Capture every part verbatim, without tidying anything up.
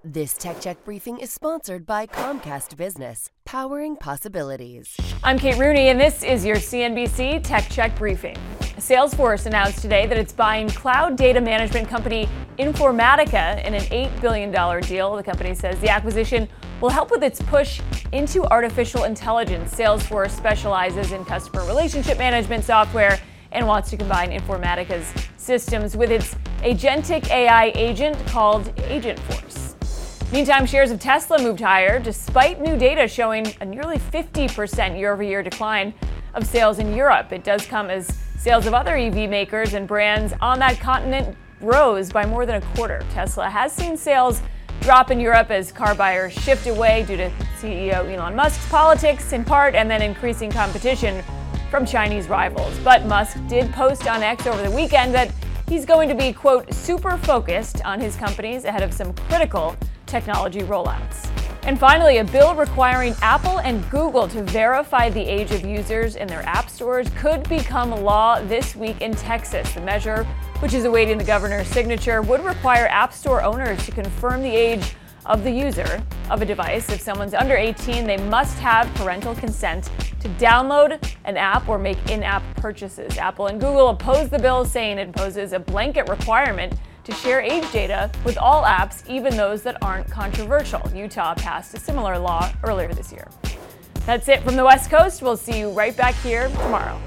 This Tech Check briefing is sponsored by Comcast Business, powering possibilities. I'm Kate Rooney, and this is your C N B C Tech Check briefing. Salesforce announced today that it's buying cloud data management company Informatica in an eight billion dollars deal. The company says the acquisition will help with its push into artificial intelligence. Salesforce specializes in customer relationship management software and wants to combine Informatica's systems with its agentic A I agent called Agentforce. Meantime, shares of Tesla moved higher despite new data showing a nearly fifty percent year-over-year decline of sales in Europe. It does come as sales of other E V makers and brands on that continent rose by more than a quarter. Tesla has seen sales drop in Europe as car buyers shift away due to C E O Elon Musk's politics in part, and then increasing competition from Chinese rivals. But Musk did post on X over the weekend that he's going to be, quote, super focused on his companies ahead of some critical technology rollouts. And finally, a bill requiring Apple and Google to verify the age of users in their app stores could become law this week in Texas. The measure, which is awaiting the governor's signature, would require app store owners to confirm the age of the user of a device. If someone's under eighteen, they must have parental consent to download an app or make in-app purchases. Apple and Google oppose the bill, saying it imposes a blanket requirement to share age data with all apps, even those that aren't controversial. Utah passed a similar law earlier this year. That's it from the West Coast. We'll see you right back here tomorrow.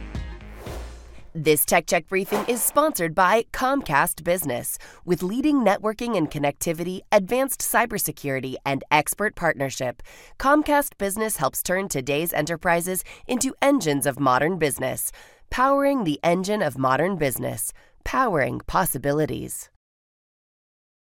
This Tech Check briefing is sponsored by Comcast Business. With leading networking and connectivity, advanced cybersecurity, and expert partnership, Comcast Business helps turn today's enterprises into engines of modern business. Powering the engine of modern business. Powering possibilities.